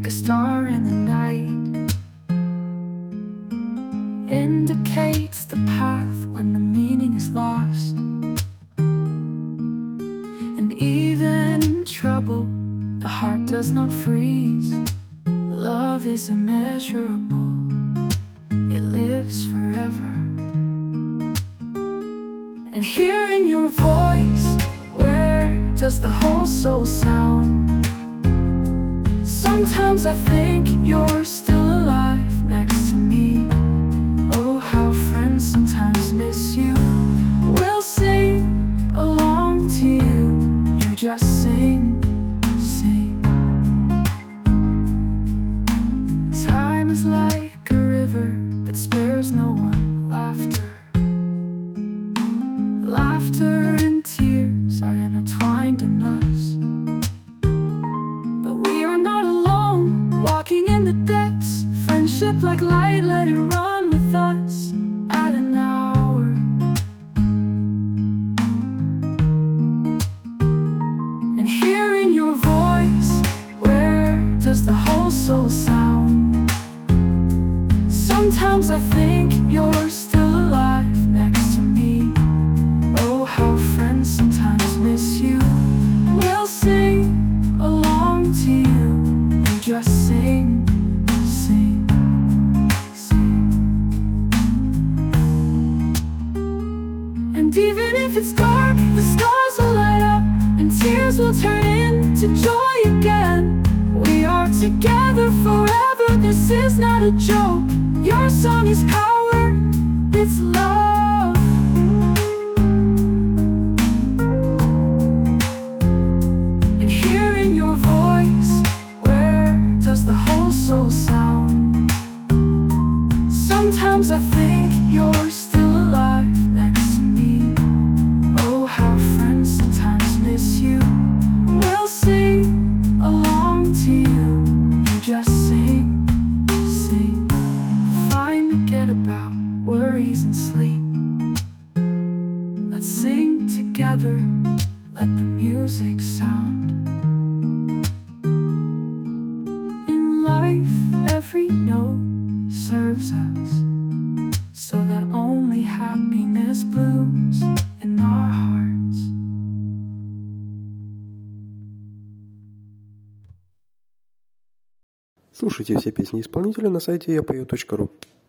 like a star in the night, indicates the path when the meaning is lost. And even in trouble, the heart does not freeze. Love is immeasurable, it lives forever. And hearing your voice, where does the whole soul sound? Sometimes I think you're still alive next to me. Oh, how friends sometimes miss you. We'll sing along to you. You just sing, sing. Time is like a river that spares no one laughter. Laughter and tears are intertwined in us. But we are not alone, walking in the depths. Friendship like light, let it run with us at an hour. And hearing your voice, where does the whole soul sound? Sometimes I think you're still alive next to me. Oh, how friends sometimes miss you. We'll sing along to you. You just sing, sing, sing. And even if it's dark, the stars will light up, and tears will turn into joy again. We are together forever, this is not a joke. Your song is power, it's love. And hearing your voice, where does the whole soul sound? Sometimes I think you're still alive next to me. Oh, how friends sometimes miss you. We'll sing along to you. You just sing, sing. Fine, forget about worries and sleep. Let's sing together, let the music sound. In life, every note serves us, so that only happiness blooms in our hearts. Слушайте все песни исполнителя на сайте yapою.ru.